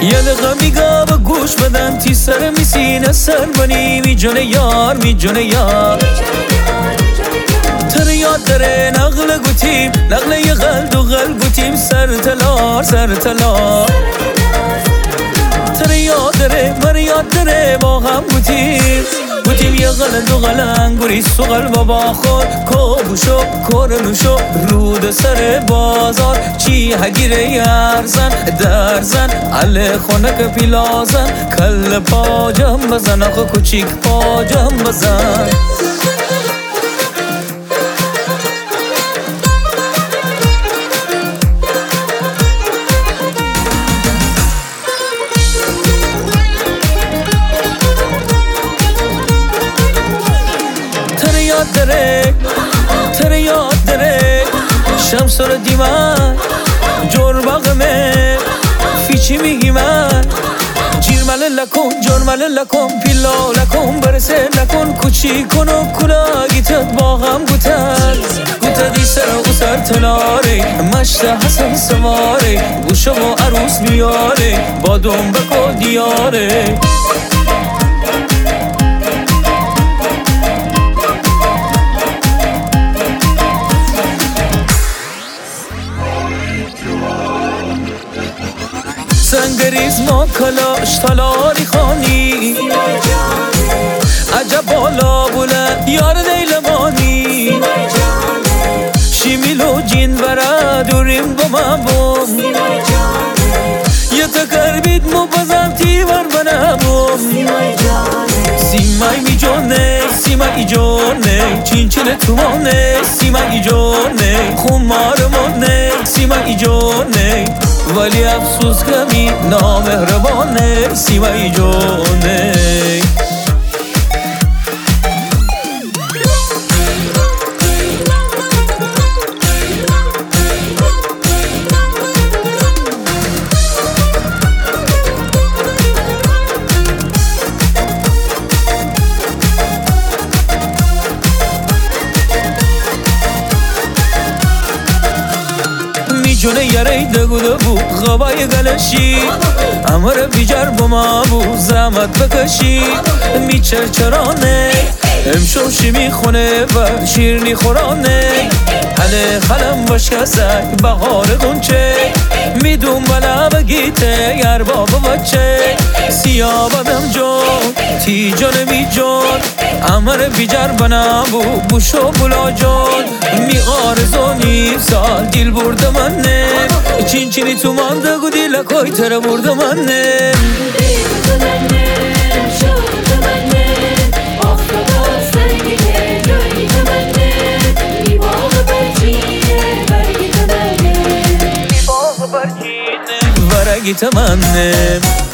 یه دقیقه میگه به گوش بدن تی سر میسینه سر بنی میجونه یار میجونه یار تر یاد داره نقل گوتیم نقل یه قلب و قلب گوتیم سر تلار سر تلار تر یاد داره من یاد داره با هم گوتیم یه قلب و قلنگ گریس و قلب با خود کابوشو کرنوشو رود سر بازار چی هگیره یرزن درزن علی خونک پیلازن کل پاجم بزن آخه کوچیک پاجم بزن تر یاد داره شمس رو دیمن جرباق من فیچی میگی من جیرمل لکن جرمل لکن پیلا لکن برسه لکن کوچی کن و کلاگیتت با هم گوتدی سر و سر تلاره مشت حسن سواره گوشه و عروس میاره با دنبک و دیاره سنگریز ما کلاش تلاری خانی عجب بالا بوله یار دیلمانی شیمیلو جین برا دوریم با من بوم یه تکر بید مو بزم تیور بناموم سیمای می جونه سیمای جونه چینچل تومانه سیمای جونه خمارمونه سیمای جونه ولی افسوس کمی نامهربانه سیمای جونه جونه یاره دگو غبای گلشی امر بیجر با ما بو زحمت بکشی میچرچرانه امشوشی میخونه و شیرنی خورانه حله خلم باش کسک بغار گونچه میدون بلا بگیته یر بابا بچه سیابدم جون تی جان می جون امر بیجر بنا بو بوشو بلا جون می آرزونی سال دیل برده منه چینچینی تو مانده گودی لکای تره برده منه برگی تمنه